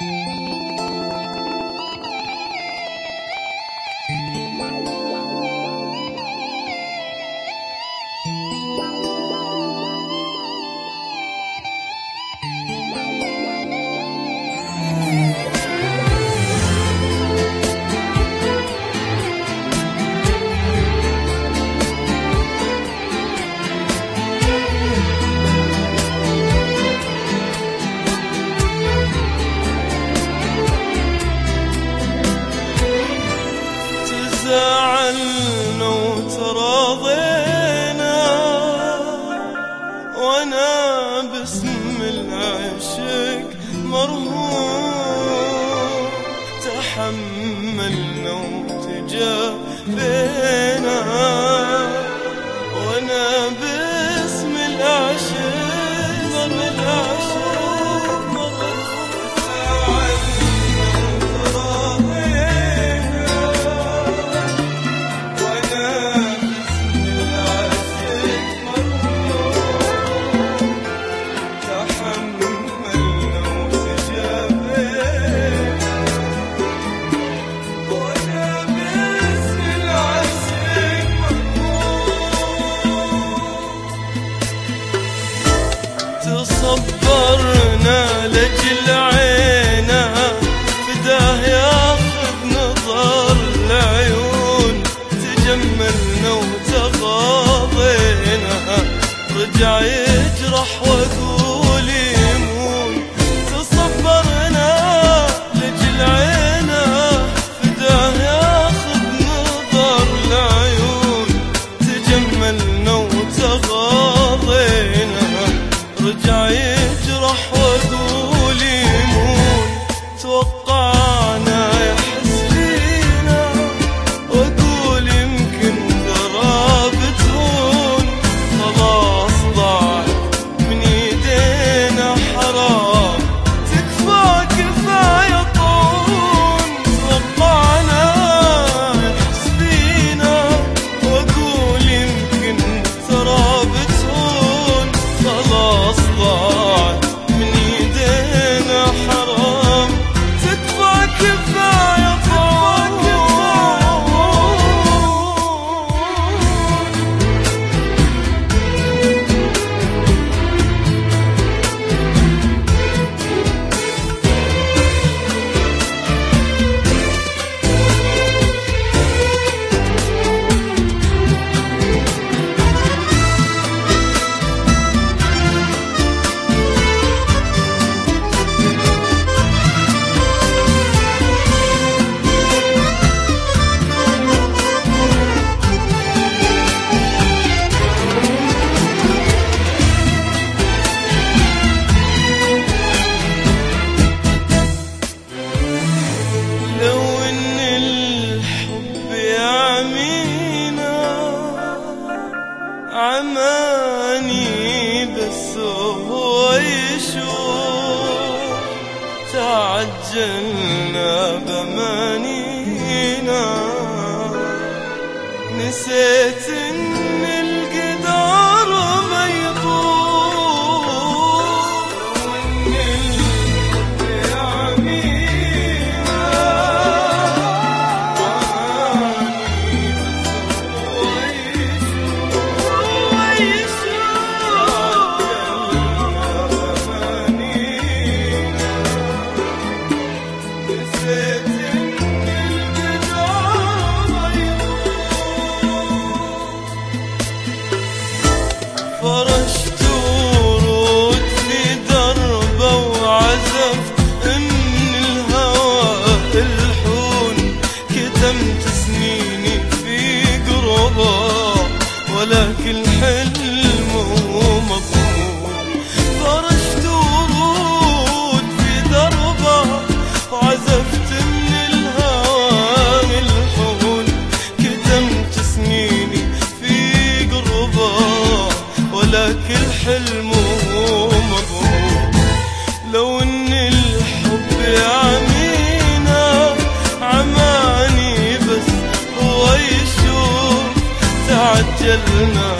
تزاعلنا وتراضينا وانا باسم العشق مرهون، تحملنا وتجافينا وانا باسم العشق مرهون. تصبرنا لجل عينا فداه ياخذ نظر العيون، تجملنا وتغاضينا رجع يجرح واقول يمون. تصبرنا لجل عينا فداه ياخذ نظر العيون، تجملنا وتغاضينا رجع يجرح واقول يمون. توقعنا يحس فينا واقول يمكن قرابتهون، خلاص ضاعت من ايدينا حرام تكفى كفاية طول. توقعنا يحس فينا واقول يمكن قرابتهون، خلاص ضاعت من ايدينا حرام تكفى كفاية طول. لو ان الحب يعمينا عماني بس هو يشوف، تعجلنا بمانينا نسيت ان القدر ما يطول. وان الحب يعمينا عماني بس هو يشوف، نسيت ان القدر ما يطول. فرشت ورود في دربه وعزفت ان الهوى الحون، كتمت سنيني في قربه ولكن حلمه مضمون. فرشت ورود في دربه وعزفت من الهوى الحون، كتمت سنيني في قربه ولكن حلمه مضمون. لو ان الحب يعمينا عماني بس هو يشوف، تعجلنا